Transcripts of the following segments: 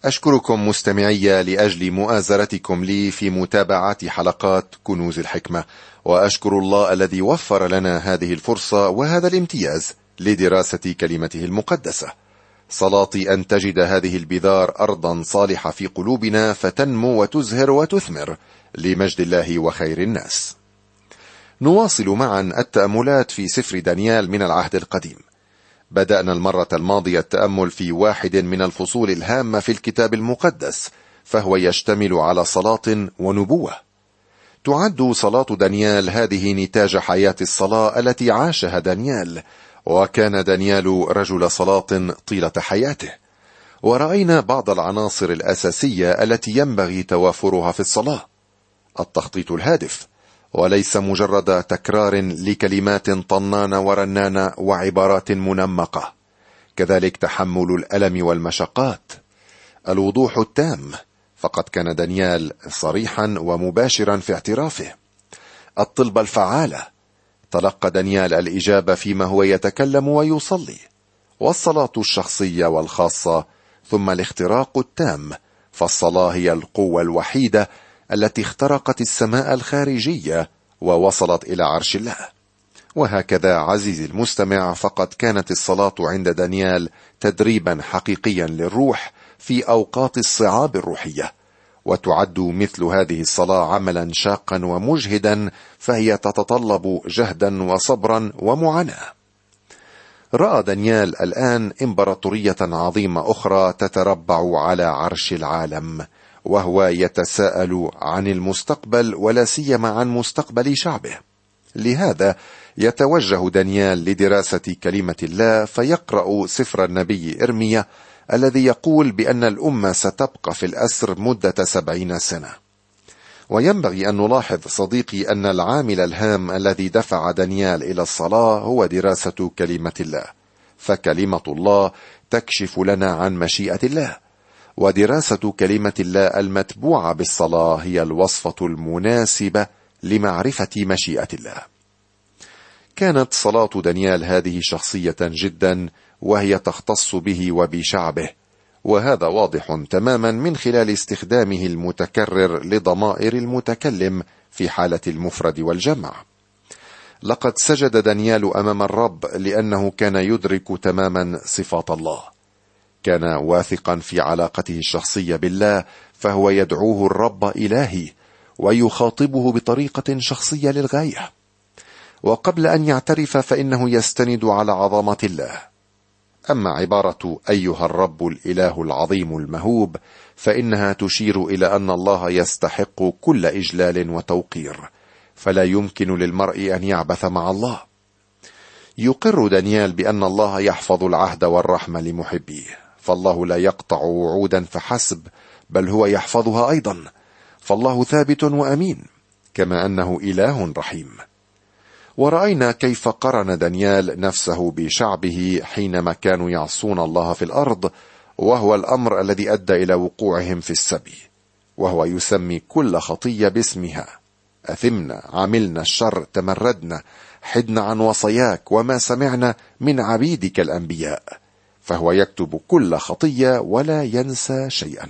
أشكركم مستمعي لأجل مؤازرتكم لي في متابعة حلقات كنوز الحكمة، وأشكر الله الذي وفر لنا هذه الفرصة وهذا الامتياز لدراسة كلمته المقدسة. صلاتي أن تجد هذه البذار أرضا صالحة في قلوبنا فتنمو وتزهر وتثمر لمجد الله وخير الناس. نواصل معا التأملات في سفر دانيال من العهد القديم. بدأنا المرة الماضية التأمل في واحد من الفصول الهامة في الكتاب المقدس، فهو يشتمل على صلاة ونبوة. تعد صلاة دانيال هذه نتاج حياة الصلاة التي عاشها دانيال، وكان دانيال رجل صلاة طيلة حياته. ورأينا بعض العناصر الأساسية التي ينبغي توافرها في الصلاة: التخطيط الهادف، وليس مجرد تكرار لكلمات طنانة ورنانة وعبارات منمقة. كذلك تحمل الألم والمشقات. الوضوح التام، فقد كان دانيال صريحا ومباشرا في اعترافه. الطلبة الفعالة، تلقى دانيال الإجابة فيما هو يتكلم ويصلي. والصلاة الشخصية والخاصة، ثم الاختراق التام، فالصلاة هي القوة الوحيدة التي اخترقت السماء الخارجية ووصلت إلى عرش الله. وهكذا عزيزي المستمع، فقد كانت الصلاة عند دانيال تدريبا حقيقيا للروح في أوقات الصعاب الروحية، وتعد مثل هذه الصلاة عملا شاقا ومجهدا، فهي تتطلب جهدا وصبرا ومعاناة. رأى دانيال الآن إمبراطورية عظيمة أخرى تتربع على عرش العالم، وهو يتساءل عن المستقبل، ولا سيما عن مستقبل شعبه. لهذا يتوجه دانيال لدراسة كلمة الله، فيقرأ سفر النبي إرميا الذي يقول بأن الأمة ستبقى في الأسر مدة 70 سنة. وينبغي أن نلاحظ صديقي أن العامل الهام الذي دفع دانيال إلى الصلاة هو دراسة كلمة الله، فكلمة الله تكشف لنا عن مشيئة الله، ودراسة كلمة الله المتبوعة بالصلاة هي الوصفة المناسبة لمعرفة مشيئة الله. كانت صلاة دانيال هذه شخصية جدا، وهي تختص به وبشعبه، وهذا واضح تماما من خلال استخدامه المتكرر لضمائر المتكلم في حالة المفرد والجمع. لقد سجد دانيال أمام الرب لأنه كان يدرك تماما صفات الله. كان واثقا في علاقته الشخصية بالله، فهو يدعوه الرب إلهي ويخاطبه بطريقة شخصية للغاية. وقبل أن يعترف فإنه يستند على عظمة الله. أما عبارة أيها الرب الإله العظيم المهوب، فإنها تشير إلى أن الله يستحق كل إجلال وتوقير، فلا يمكن للمرء أن يعبث مع الله. يقر دانيال بأن الله يحفظ العهد والرحمة لمحبيه، فالله لا يقطع وعودا فحسب، بل هو يحفظها أيضا، فالله ثابت وأمين، كما أنه إله رحيم. ورأينا كيف قرن دانيال نفسه بشعبه حينما كانوا يعصون الله في الأرض، وهو الأمر الذي أدى إلى وقوعهم في السبي، وهو يسمي كل خطية باسمها: أثمنا، عملنا الشر، تمردنا، حدنا عن وصاياك، وما سمعنا من عبيدك الأنبياء. فهو يكتب كل خطية ولا ينسى شيئا.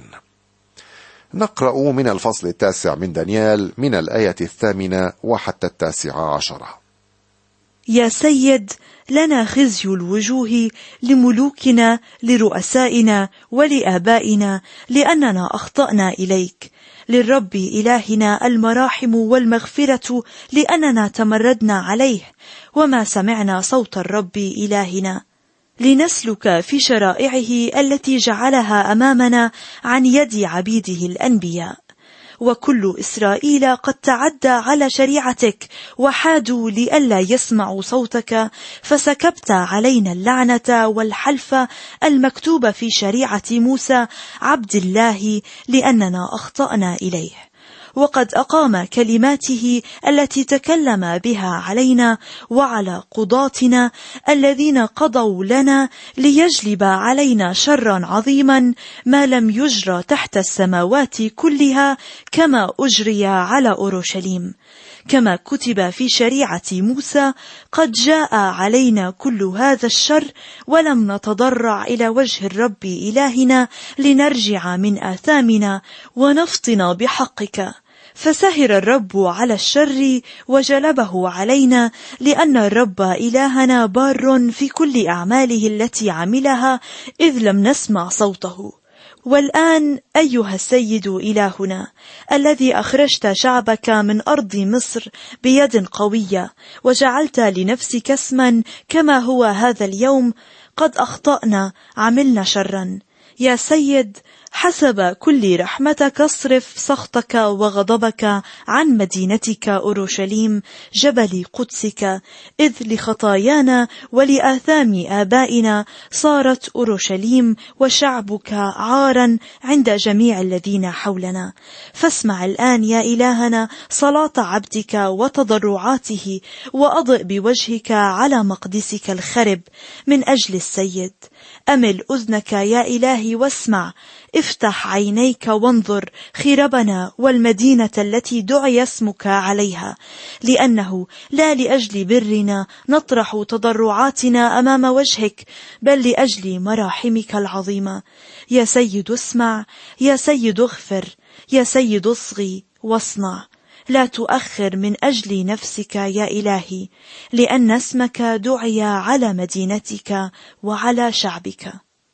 نقرأ من الفصل 9 من دانيال من الآية 8 وحتى 19. يا سيد، لنا خزي الوجوه لملوكنا، لرؤسائنا ولآبائنا، لأننا أخطأنا إليك. للرب إلهنا المراحم والمغفرة، لأننا تمردنا عليه، وما سمعنا صوت الرب إلهنا. لنسلك في شرائعه التي جعلها أمامنا عن يد عبيده الأنبياء. وكل إسرائيل قد تعدى على شريعتك، وحادوا لئلا يسمعوا صوتك، فسكبت علينا اللعنة والحلف المكتوبة في شريعة موسى عبد الله، لأننا أخطأنا إليه. وقد أقام كلماته التي تكلم بها علينا وعلى قضاتنا الذين قضوا لنا، ليجلب علينا شرا عظيما ما لم يجرى تحت السماوات كلها، كما أجري على أورشليم. كما كتب في شريعة موسى: قد جاء علينا كل هذا الشر ولم نتضرع إلى وجه الرب إلهنا لنرجع من آثامنا ونفطن بحقك. فسهر الرب على الشر وجلبه علينا، لأن الرب إلهنا بار في كل أعماله التي عملها إذ لم نسمع صوته. والآن أيها السيد إلهنا الذي أخرجت شعبك من أرض مصر بيد قوية وجعلت لنفسك اسما كما هو هذا اليوم، قد أخطأنا، عملنا شرا. يا سيد، حسب كل رحمتك اصرف سخطك وغضبك عن مدينتك أورشليم جبل قدسك، إذ لخطايانا ولآثام آبائنا صارت أورشليم وشعبك عارا عند جميع الذين حولنا. فاسمع الآن يا إلهنا صلاة عبدك وتضرعاته، وأضئ بوجهك على مقدسك الخرب من أجل السيد. أمل أذنك يا إلهي واسمع، افتح عينيك وانظر خربنا والمدينة التي دعي اسمك عليها، لأنه لا لأجل برنا نطرح تضرعاتنا أمام وجهك، بل لأجل مراحمك العظيمة. يا سيد اسمع، يا سيد اغفر، يا سيد اصغي واصنع، لا تؤخر من أجل نفسك يا إلهي، لأن اسمك دعي على مدينتك وعلى شعبك.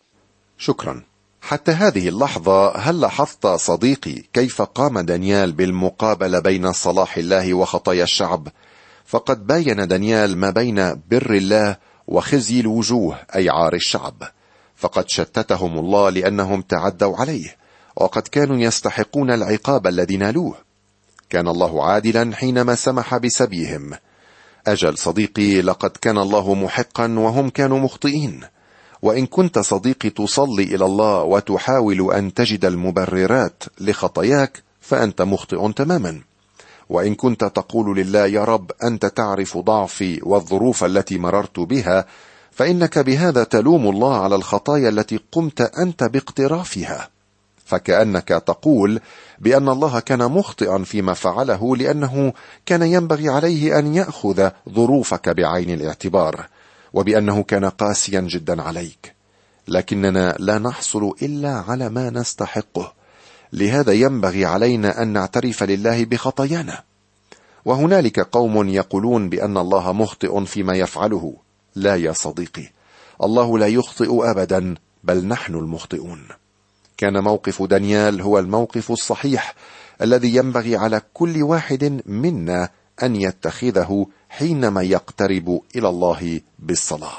شكرا. حتى هذه اللحظة هل لاحظت صديقي كيف قام دانيال بالمقابلة بين صلاح الله وخطايا الشعب؟ فقد باين دانيال ما بين بر الله وخزي الوجوه أي عار الشعب، فقد شتتهم الله لأنهم تعدوا عليه، وقد كانوا يستحقون العقاب الذي نالوه. كان الله عادلا حينما سمح بسبيهم. أجل صديقي، لقد كان الله محقا وهم كانوا مخطئين. وإن كنت صديقي تصلي إلى الله وتحاول أن تجد المبررات لخطاياك فأنت مخطئ تماما. وإن كنت تقول لله: يا رب أنت تعرف ضعفي والظروف التي مررت بها، فإنك بهذا تلوم الله على الخطايا التي قمت أنت باقترافها، فكأنك تقول بأن الله كان مخطئا فيما فعله، لأنه كان ينبغي عليه أن يأخذ ظروفك بعين الاعتبار، وبأنه كان قاسيا جدا عليك. لكننا لا نحصل إلا على ما نستحقه، لهذا ينبغي علينا أن نعترف لله بخطايانا. وهنالك قوم يقولون بأن الله مخطئ فيما يفعله. لا يا صديقي، الله لا يخطئ أبدا، بل نحن المخطئون. كان موقف دانيال هو الموقف الصحيح الذي ينبغي على كل واحد منا أن يتخذه حينما يقترب إلى الله بالصلاة.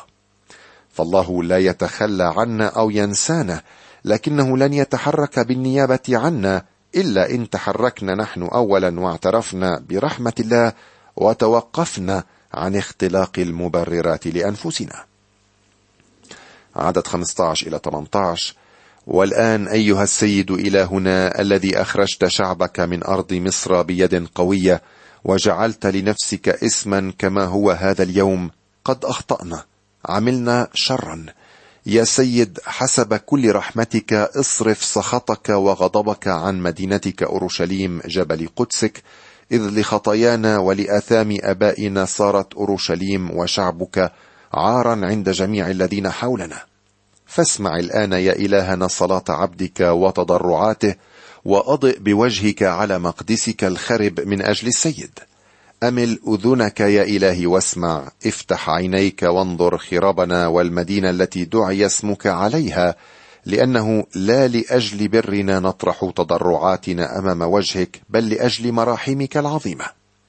فالله لا يتخلى عنا أو ينسانا، لكنه لن يتحرك بالنيابة عنا إلا إن تحركنا نحن أولا واعترفنا برحمة الله وتوقفنا عن اختلاق المبررات لأنفسنا. عدد 15 إلى 18: والآن أيها السيد إلهنا الذي أخرجت شعبك من أرض مصر بيد قوية وجعلت لنفسك اسما كما هو هذا اليوم، قد أخطأنا، عملنا شرا. يا سيد، حسب كل رحمتك اصرف سخطك وغضبك عن مدينتك أورشليم جبل قدسك، إذ لخطايانا ولآثام آبائنا صارت أورشليم وشعبك عارا عند جميع الذين حولنا. فاسمع الآن يا إلهنا صلاة عبدك وتضرعاته، وأضئ بوجهك على مقدسك الخرب من أجل السيد. أمل أذنك يا إلهي واسمع، افتح عينيك وانظر خرابنا والمدينة التي دعي اسمك عليها، لأنه لا لأجل برنا نطرح تضرعاتنا أمام وجهك، بل لأجل مراحمك العظيمة.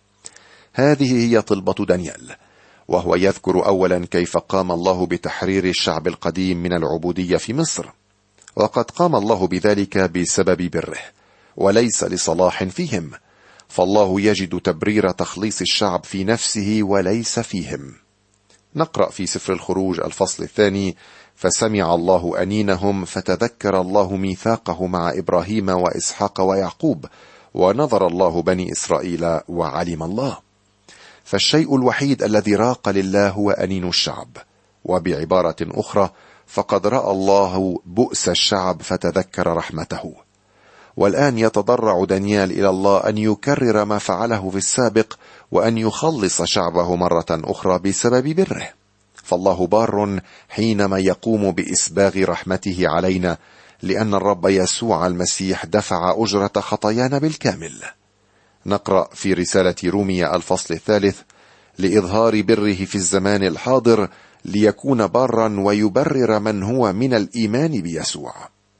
هذه هي طلبة دانيال، وهو يذكر أولا كيف قام الله بتحرير الشعب القديم من العبودية في مصر، وقد قام الله بذلك بسبب بره وليس لصلاح فيهم، فالله يجد تبرير تخليص الشعب في نفسه وليس فيهم. نقرأ في سفر الخروج الفصل 2: فسمع الله أنينهم، فتذكر الله ميثاقه مع إبراهيم وإسحاق ويعقوب، ونظر الله بني إسرائيل وعلم الله. فالشيء الوحيد الذي راق لله هو أنين الشعب، وبعبارة أخرى فقد رأى الله بؤس الشعب فتذكر رحمته. والآن يتضرع دانيال إلى الله أن يكرر ما فعله في السابق وأن يخلص شعبه مرة أخرى بسبب بره، فالله بار حينما يقوم بإسباغ رحمته علينا، لأن الرب يسوع المسيح دفع أجرة خطايانا بالكامل. نقرأ في رسالة رومية الفصل 3: لإظهار بره في الزمان الحاضر ليكون بارا ويبرر من هو من الإيمان بيسوع.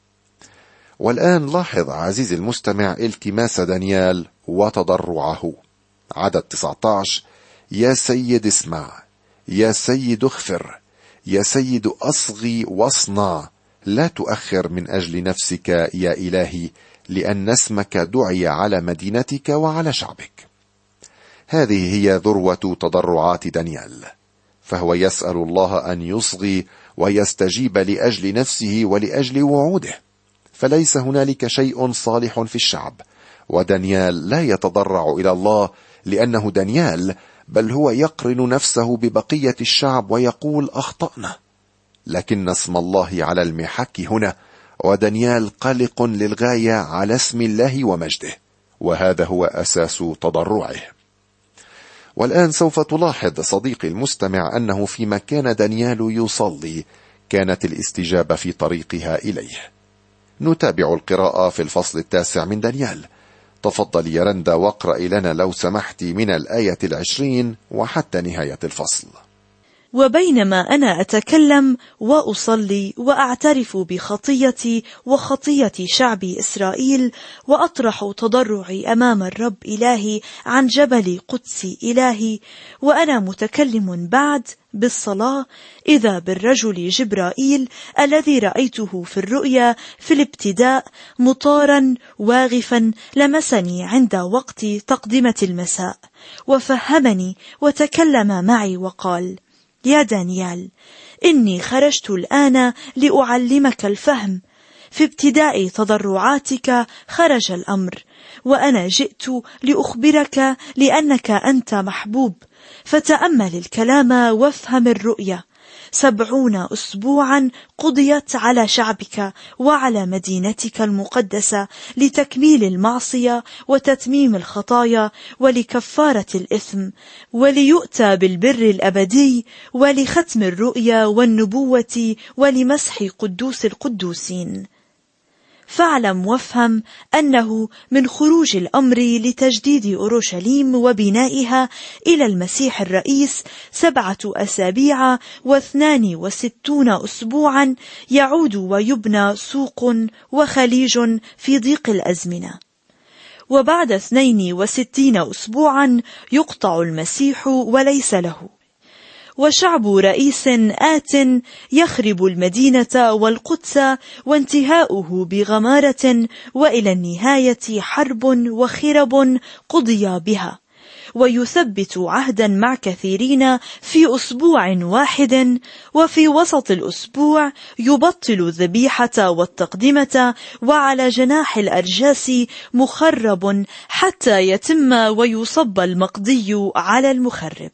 والآن لاحظ عزيزي المستمع التماس دانيال وتضرعه. عدد 19: يا سيد اسمع، يا سيد اغفر، يا سيد أصغي واصنع، لا تؤخر من أجل نفسك يا إلهي، لأن اسمك دعي على مدينتك وعلى شعبك. هذه هي ذروة تضرعات دانيال، فهو يسأل الله أن يصغي ويستجيب لأجل نفسه ولأجل وعوده، فليس هنالك شيء صالح في الشعب، ودانيال لا يتضرع إلى الله لأنه دانيال، بل هو يقرن نفسه ببقية الشعب ويقول أخطأنا، لكن اسم الله على المحك هنا، ودانيال قلق للغاية على اسم الله ومجده، وهذا هو أساس تضرعه. والآن سوف تلاحظ صديقي المستمع أنه فيما كان دانيال يصلي كانت الاستجابة في طريقها إليه. نتابع القراءة في الفصل 9 من دانيال. تفضل يا رندا واقرأ لنا لو سمحت من الآية 20 وحتى نهاية الفصل. وبينما أنا أتكلم وأصلي وأعترف بخطيتي وخطية شعب إسرائيل، وأطرح تضرعي أمام الرب إلهي عن جبل قدس إلهي، وأنا متكلم بعد بالصلاة، إذا بالرجل جبرائيل الذي رأيته في الرؤيا في الابتداء مطارا واغفا لمسني عند وقت تقدمة المساء، وفهمني وتكلم معي وقال: يا دانيال، إني خرجت الآن لأعلمك الفهم، في ابتداء تضرعاتك خرج الأمر، وأنا جئت لأخبرك لأنك أنت محبوب، فتأمل الكلام وافهم الرؤيا. 70 أسبوعا قضيت على شعبك وعلى مدينتك المقدسة لتكميل المعصية وتتميم الخطايا ولكفارة الإثم، وليؤتى بالبر الأبدي ولختم الرؤيا والنبوة ولمسح قدوس القدوسين. فاعلم وافهم أنه من خروج الأمر لتجديد أورشليم وبنائها إلى المسيح الرئيس 7 أسابيع و62 أسبوعا يعود ويبنى سوق وخليج في ضيق الأزمنة، وبعد 62 أسبوعا يقطع المسيح وليس له، وشعب رئيس آت يخرب المدينة والقدس، وانتهاؤه بغمارة، وإلى النهاية حرب وخرب قضي بها، ويثبت عهدا مع كثيرين في أسبوع واحد، وفي وسط الأسبوع يبطل الذبيحة والتقدمة، وعلى جناح الأرجاس مخرب حتى يتم ويصب المقضي على المخرب.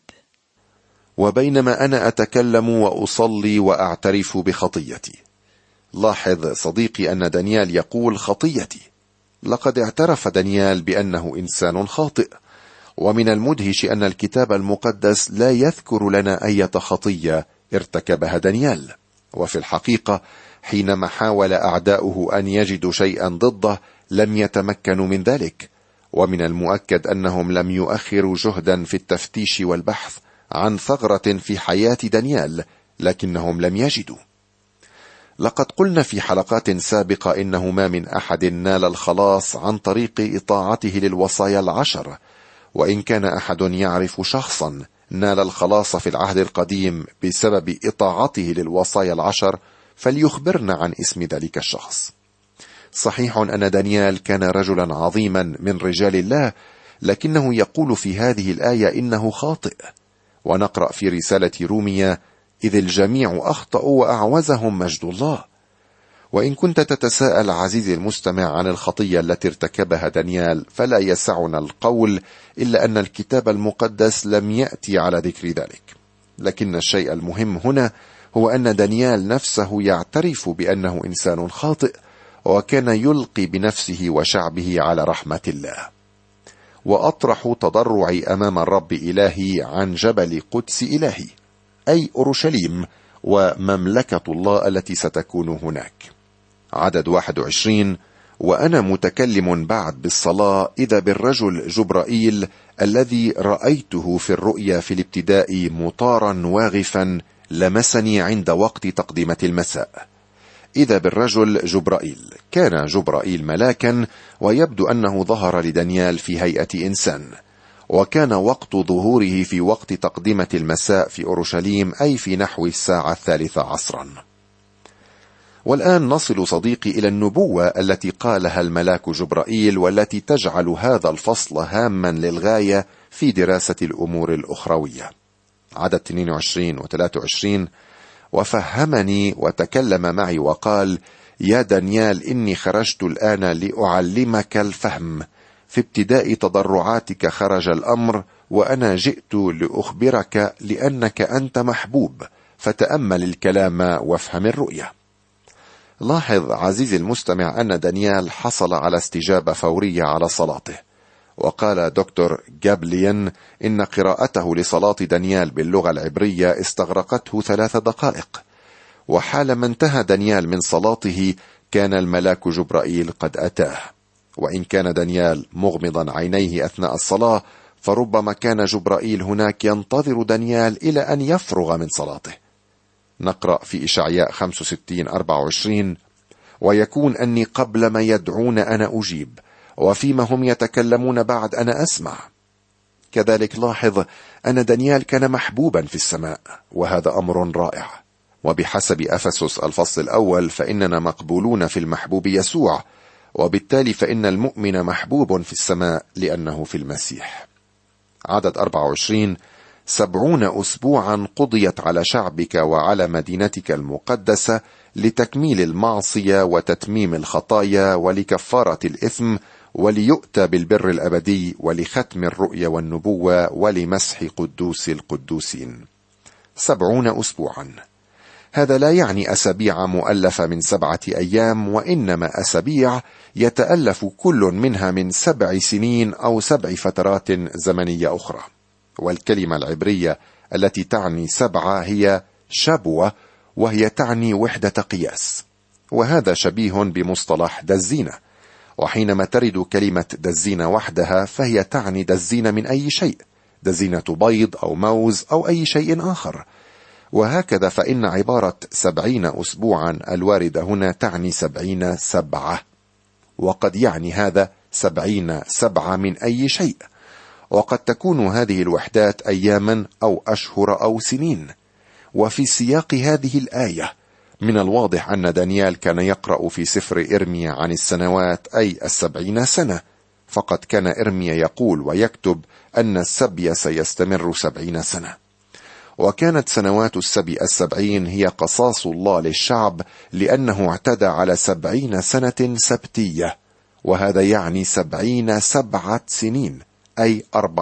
وبينما أنا أتكلم وأصلي وأعترف بخطيتي. لاحظ صديقي أن دانيال يقول خطيتي. لقد اعترف دانيال بأنه إنسان خاطئ، ومن المدهش أن الكتاب المقدس لا يذكر لنا أي خطية ارتكبها دانيال، وفي الحقيقة حينما حاول أعداؤه أن يجدوا شيئا ضده لم يتمكنوا من ذلك، ومن المؤكد أنهم لم يؤخروا جهدا في التفتيش والبحث عن ثغرة في حياة دانيال، لكنهم لم يجدوا. لقد قلنا في حلقات سابقة إنه ما من أحد نال الخلاص عن طريق إطاعته للوصايا 10، وإن كان أحد يعرف شخصا نال الخلاص في العهد القديم بسبب إطاعته للوصايا 10 فليخبرنا عن اسم ذلك الشخص. صحيح أن دانيال كان رجلا عظيما من رجال الله، لكنه يقول في هذه الآية إنه خاطئ. ونقرأ في رسالة رومية: إذ الجميع أخطأوا وأعوزهم مجد الله. وإن كنت تتساءل عزيزي المستمع عن الخطية التي ارتكبها دانيال، فلا يسعنا القول إلا أن الكتاب المقدس لم يأتي على ذكر ذلك. لكن الشيء المهم هنا هو أن دانيال نفسه يعترف بأنه إنسان خاطئ، وكان يلقي بنفسه وشعبه على رحمة الله. وأطرح تضرعي أمام الرب إلهي عن جبل قدس إلهي، أي أورشليم ومملكة الله التي ستكون هناك. عدد 21: وأنا متكلم بعد بالصلاة إذا بالرجل جبرائيل الذي رأيته في الرؤيا في الابتداء مطارا واغفا لمسني عند وقت تقدمة المساء. إذا بالرجل جبرائيل، كان جبرائيل ملاكا، ويبدو أنه ظهر لدانيال في هيئة إنسان، وكان وقت ظهوره في وقت تقدمة المساء في أورشليم، أي في نحو الساعة 13 عصرا. والآن نصل صديقي إلى النبوة التي قالها الملاك جبرائيل، والتي تجعل هذا الفصل هاما للغاية في دراسة الأمور الأخروية. عدد 22 و 23: وفهمني وتكلم معي وقال: يا دانيال، إني خرجت الآن لأعلمك الفهم، في ابتداء تضرعاتك خرج الأمر، وأنا جئت لأخبرك لأنك أنت محبوب، فتأمل الكلام وافهم الرؤية. لاحظ عزيزي المستمع أن دانيال حصل على استجابة فورية على صلاته، وقال دكتور جابليان إن قراءته لصلاة دانيال باللغة العبرية استغرقته 3 دقائق، وحالما انتهى دانيال من صلاته كان الملاك جبرائيل قد أتاه. وإن كان دانيال مغمضا عينيه أثناء الصلاة، فربما كان جبرائيل هناك ينتظر دانيال إلى أن يفرغ من صلاته. نقرأ في إشعياء 65:24: ويكون أني قبل ما يدعون أنا أجيب، وفيما هم يتكلمون بعد أنا أسمع. كذلك لاحظ أن دانيال كان محبوبا في السماء، وهذا أمر رائع. وبحسب أفسس الفصل الأول فإننا مقبولون في المحبوب يسوع، وبالتالي فإن المؤمن محبوب في السماء لأنه في المسيح. عدد 24: 70 أسبوعا قضيت على شعبك وعلى مدينتك المقدسة لتكميل المعصية وتتميم الخطايا ولكفارة الإثم وليؤتى بالبر الأبدي ولختم الرؤيا والنبوة ولمسح قدوس القدوسين. 70 أسبوعا، هذا لا يعني أسابيع مؤلفة من 7 أيام، وإنما أسابيع يتألف كل منها من 7 سنين أو 7 فترات زمنية أخرى. والكلمة العبرية التي تعني 7 هي شبوة، وهي تعني وحدة قياس، وهذا شبيه بمصطلح دزينة. وحينما ترد كلمة دزينة وحدها فهي تعني دزينة من أي شيء، دزينة بيض أو موز أو أي شيء آخر. وهكذا فإن عبارة 70 أسبوعا الواردة هنا تعني 70 سبعة، وقد يعني هذا 70 سبعة من أي شيء. وقد تكون هذه الوحدات أياما أو أشهر أو سنين. وفي سياق هذه الآية من الواضح أن دانيال كان يقرأ في سفر إرميا عن السنوات، أي 70 سنة، فقد كان إرميا يقول ويكتب أن السبي سيستمر 70 سنة. وكانت سنوات السبي 70 هي قصاص الله للشعب، لأنه اعتدى على 70 سنة سبتية، وهذا يعني 70 7 سنين، أي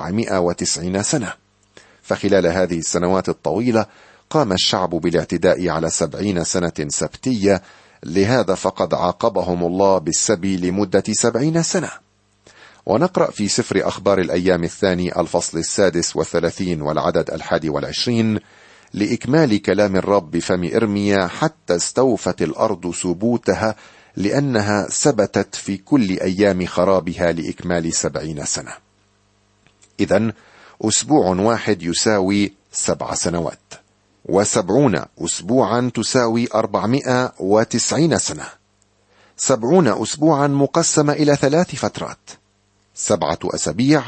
490 سنة. فخلال هذه السنوات الطويلة قام الشعب بالاعتداء على 70 سنة سبتية، لهذا فقد عاقبهم الله بالسبي لمدة 70 سنة. ونقرأ في سفر أخبار الأيام الثاني الفصل 36 والعدد 21: لإكمال كلام الرب بفم إرميا حتى استوفت الأرض سبوتها، لأنها ثبتت في كل أيام خرابها لإكمال 70 سنة. إذن أسبوع واحد يساوي 7 سنوات، و70 أسبوعا تساوي 490 سنة. 70 أسبوعا مقسمة إلى 3 فترات، 7 أسابيع،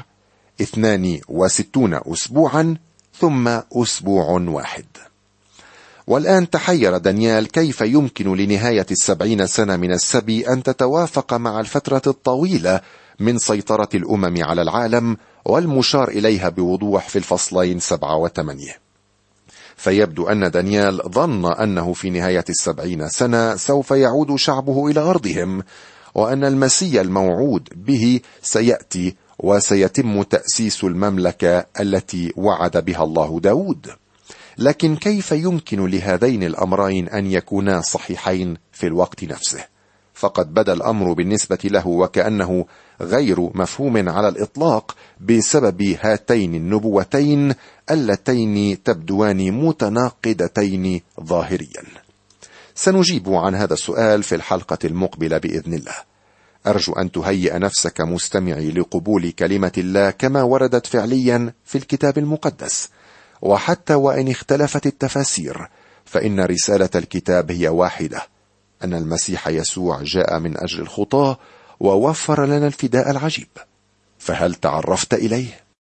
62 أسبوعا، ثم أسبوع واحد. والآن تحير دانيال كيف يمكن لنهاية 70 سنة من السبي أن تتوافق مع الفترة الطويلة من سيطرة الأمم على العالم، والمشار إليها بوضوح في الفصلين 7 و 8. فيبدو أن دانيال ظن أنه في نهاية 70 سنة سوف يعود شعبه إلى أرضهم، وأن المسيح الموعود به سيأتي وسيتم تأسيس المملكة التي وعد بها الله داود. لكن كيف يمكن لهذين الأمرين أن يكونا صحيحين في الوقت نفسه؟ فقد بدا الأمر بالنسبة له وكأنه غير مفهوم على الإطلاق بسبب هاتين النبوتين اللتين تبدوان متناقضتين ظاهريا. سنجيب عن هذا السؤال في الحلقة المقبلة بإذن الله. أرجو أن تهيئ نفسك مستمعي لقبول كلمة الله كما وردت فعليا في الكتاب المقدس، وحتى وإن اختلفت التفاسير فإن رسالة الكتاب هي واحدة، أن المسيح يسوع جاء من أجل الخطاة ووفر لنا الفداء العجيب. فهل تعرفت إليه؟